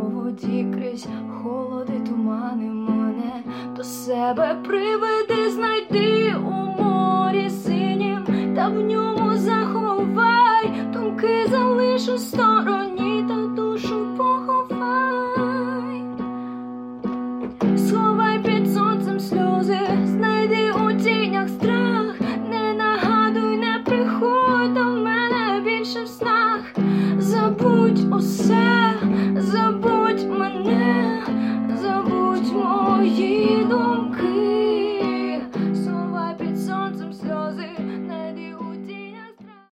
воді крізь холоди, тумани мене до себе приведи, знайди у морі синім, та в ньому заховай, думки залиш у стороні, та душу поховай. Сховай під сонцем сльози, знайди у тінях страх, не нагадуй, не приходь до мене більше в снах, забудь усе.